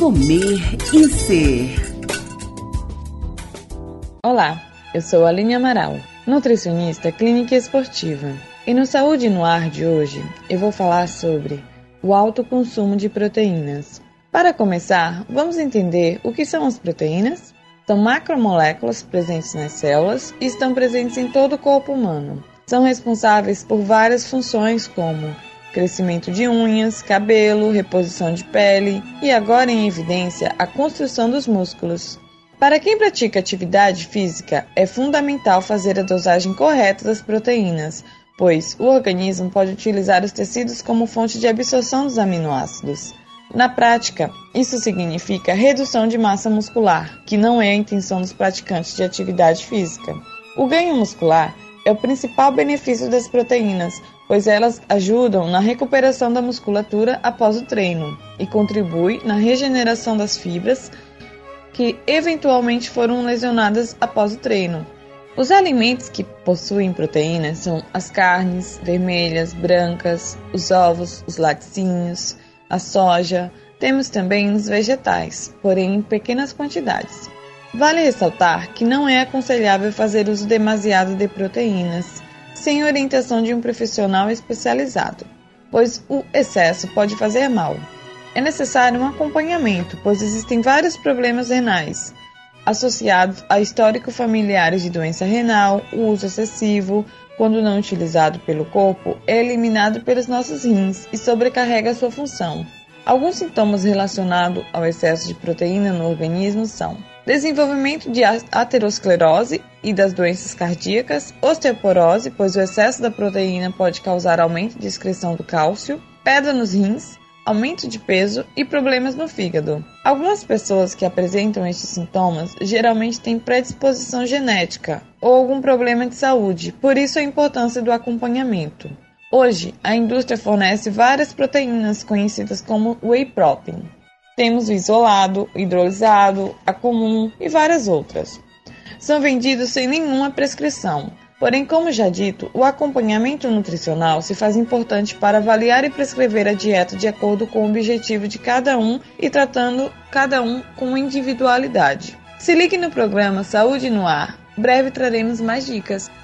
Comer e Ser. Olá, eu sou Aline Amaral, nutricionista clínica e esportiva. E no Saúde no Ar de hoje, eu vou falar sobre o alto consumo de proteínas. Para começar, vamos entender o que são as proteínas? São macromoléculas presentes nas células e estão presentes em todo o corpo humano. São responsáveis por várias funções como crescimento de unhas, cabelo, reposição de pele e agora em evidência a construção dos músculos. Para quem pratica atividade física, é fundamental fazer a dosagem correta das proteínas, pois o organismo pode utilizar os tecidos como fonte de absorção dos aminoácidos. Na prática, isso significa redução de massa muscular, que não é a intenção dos praticantes de atividade física. O ganho muscular é o principal benefício das proteínas, pois elas ajudam na recuperação da musculatura após o treino e contribuem na regeneração das fibras que eventualmente foram lesionadas após o treino. Os alimentos que possuem proteínas são as carnes vermelhas, brancas, os ovos, os laticínios, a soja. Temos também os vegetais, porém em pequenas quantidades. Vale ressaltar que não é aconselhável fazer uso demasiado de proteínas, sem orientação de um profissional especializado, pois o excesso pode fazer mal. É necessário um acompanhamento, pois existem vários problemas renais, associados a históricos familiares de doença renal. O uso excessivo, quando não utilizado pelo corpo, é eliminado pelos nossos rins e sobrecarrega sua função. Alguns sintomas relacionados ao excesso de proteína no organismo são desenvolvimento de aterosclerose e das doenças cardíacas, osteoporose, pois o excesso da proteína pode causar aumento de excreção do cálcio, pedra nos rins, aumento de peso e problemas no fígado. Algumas pessoas que apresentam estes sintomas geralmente têm predisposição genética ou algum problema de saúde, por isso a importância do acompanhamento. Hoje, a indústria fornece várias proteínas conhecidas como whey protein. Temos o isolado, o hidrolisado, a comum e várias outras. São vendidos sem nenhuma prescrição. Porém, como já dito, o acompanhamento nutricional se faz importante para avaliar e prescrever a dieta de acordo com o objetivo de cada um e tratando cada um com individualidade. Se ligue no programa Saúde no Ar. Breve traremos mais dicas.